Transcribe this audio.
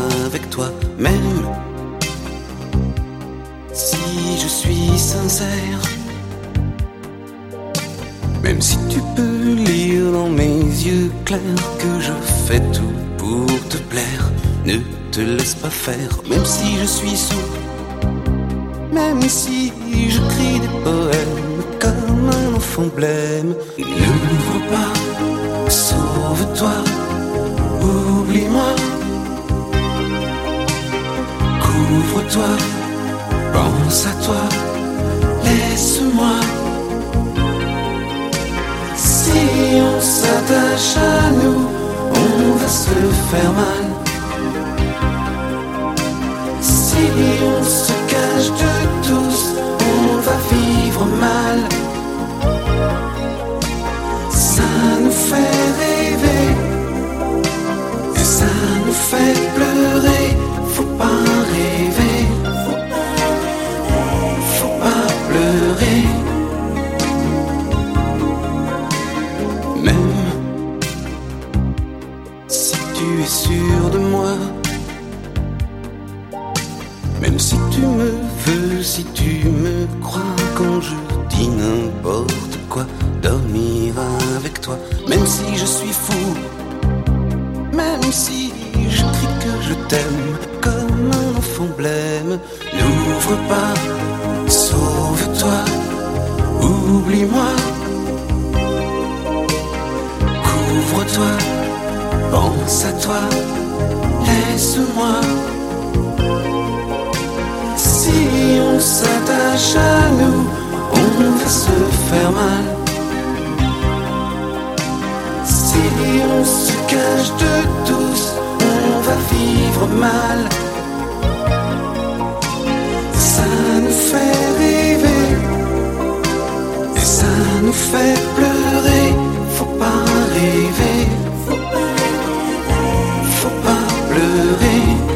avec toi, même si je suis sincère. Même si tu peux lire dans mes yeux clairs que je fais tout pour te plaire, ne te laisse pas faire. Même si je suis sourd, même si je crie des poèmes comme un enfant blême, n'ouvre pas, sauve-toi, oublie-moi, couvre-toi, pense à toi, laisse-moi. Si on s'attache à nous, on va se faire mal. Si on se cache de tous, on va vivre mal. Ça nous fait rêver et ça nous fait pleurer. Faut pas rêver, faut pas pleurer. Même si tu es sûr de moi, même si tu me veux, si tu me crois, quand je dis n'importe quoi, dormir avec toi, même si je suis fou, même si je crie que je t'aime comme un enfant blême, n'ouvre pas, sauve-toi, oublie-moi, couvre-toi, pense à toi, laisse-moi. Si on s'attache à nous, on va se faire mal. Si on se cache de tous, on va vivre mal. Ça nous fait rêver et ça nous fait pleurer. Faut pas rêver, faut pas pleurer.